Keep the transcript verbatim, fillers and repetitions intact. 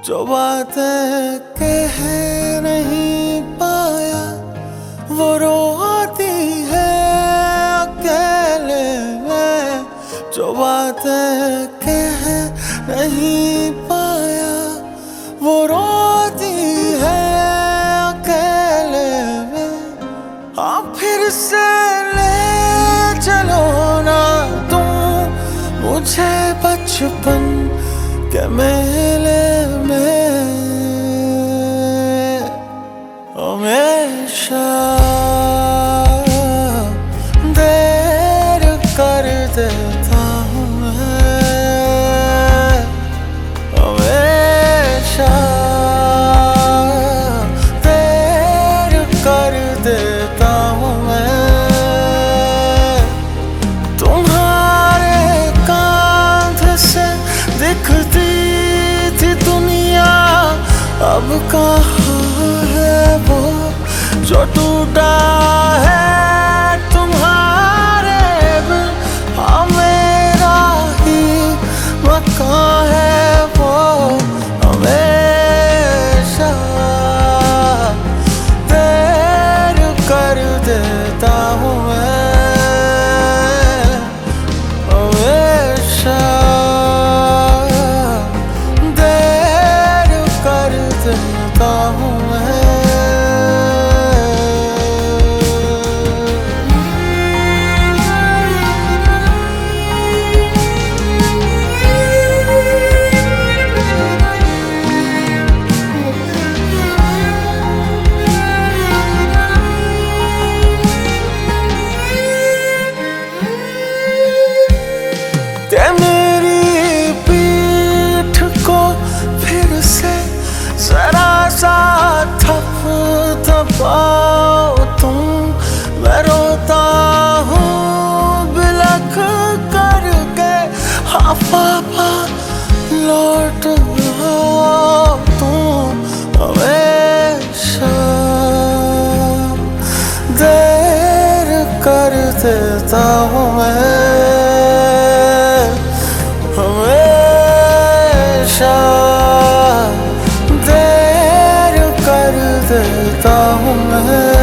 जो बातें कह नहीं पाया वो रोती है अकेले में। जो बातें कह नहीं पाया वो रोती है अकेले में। आप फिर से ले चलो ना तुम मुझे बचपन के मेले में। हमेशा देर कर देता हूँ मैं, हमेशा देर कर देता हूँ मैं। तुम्हारे कांध से दिखती थी दुनिया अब कहाँ है वो जो टूटा है तुम्हारे बिन। हाँ मेरा ही मकान है वो। हमेशा देर कर देता हूँ मैं, हमेशा देर कर देता हूँ मैं। ते मेरी पीठ को फिर से जरा सा थप थपाओ तुम। मैं रोता हूँ बिलख करके। हाँ पापा लौट आओ तुम। हमेशा देर कर देता हूँ मैं, हमेशा देर कर देता हूँ मैं।